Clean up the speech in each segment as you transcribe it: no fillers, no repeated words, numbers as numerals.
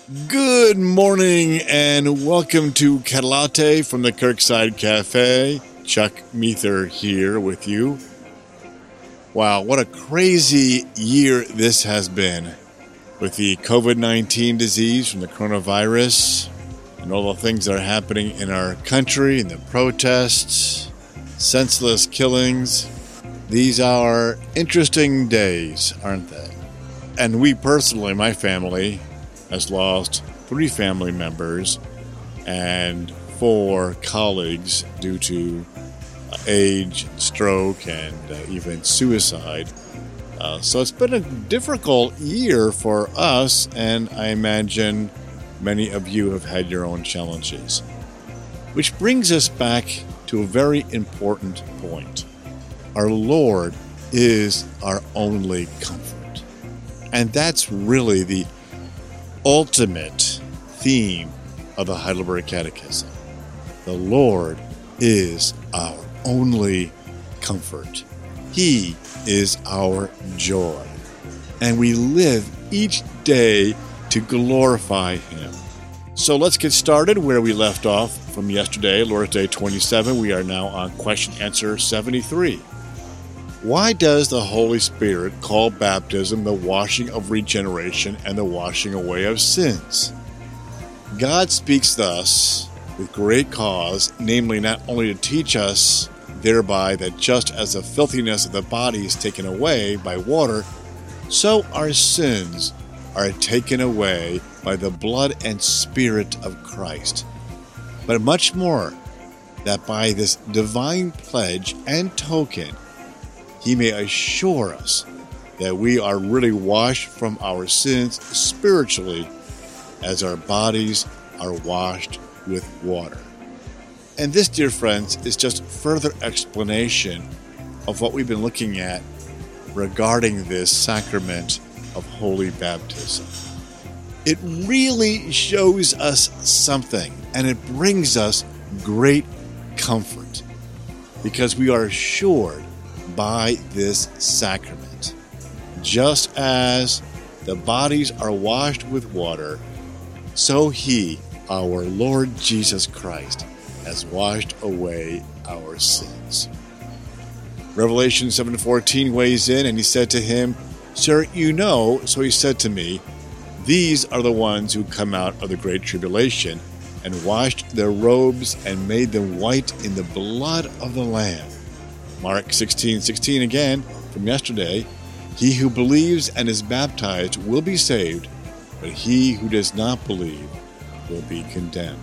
Good morning and welcome to Catalate from the Kirkside Cafe. Chuck Meether here with you. Wow, what a crazy year this has been with the COVID-19 disease from the coronavirus and all the things that are happening in our country and the protests, senseless killings. These are interesting days, aren't they? And we personally, my family, has lost 3 family members and 4 colleagues due to age, stroke, and even suicide. So it's been a difficult year for us, and I imagine many of you have had your own challenges. Which brings us back to a very important point. Our Lord is our only comfort. And that's really the ultimate theme of the Heidelberg Catechism. The Lord is our only comfort. He is our joy. And we live each day to glorify Him. So let's get started where we left off from yesterday, Lord's Day 27. We are now on question answer 73. Why does the Holy Spirit call baptism the washing of regeneration and the washing away of sins? God speaks thus with great cause, namely not only to teach us thereby that just as the filthiness of the body is taken away by water, so our sins are taken away by the blood and Spirit of Christ. But much more, that by this divine pledge and token, He may assure us that we are really washed from our sins spiritually as our bodies are washed with water. And this, dear friends, is just further explanation of what we've been looking at regarding this sacrament of holy baptism. It really shows us something, and it brings us great comfort because we are assured by this sacrament. Just as the bodies are washed with water, so He, our Lord Jesus Christ, has washed away our sins. Revelation 7:14 weighs in, and He said to him, "Sir, you know," so He said to me, "These are the ones who come out of the great tribulation, and washed their robes and made them white in the blood of the Lamb." Mark 16:16 again from yesterday, "He who believes and is baptized will be saved, but he who does not believe will be condemned."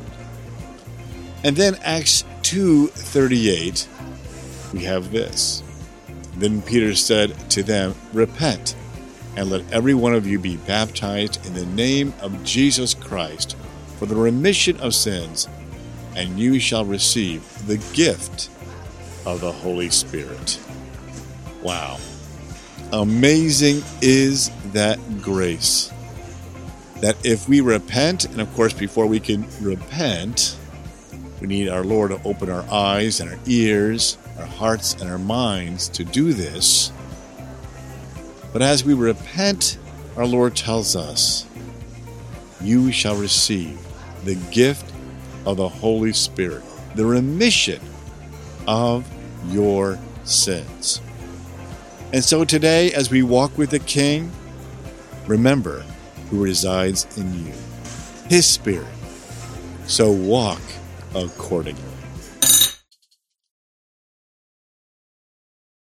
And then Acts 2:38, we have this. Then Peter said to them, "Repent, and let every one of you be baptized in the name of Jesus Christ for the remission of sins, and you shall receive the gift of the Holy Spirit." Wow. Amazing is that grace. That if we repent, and of course before we can repent, we need our Lord to open our eyes and our ears, our hearts and our minds to do this. But as we repent, our Lord tells us, "You shall receive the gift of the Holy Spirit, the remission of your sins." And so today, as we walk with the King, remember who resides in you, His Spirit. So walk accordingly.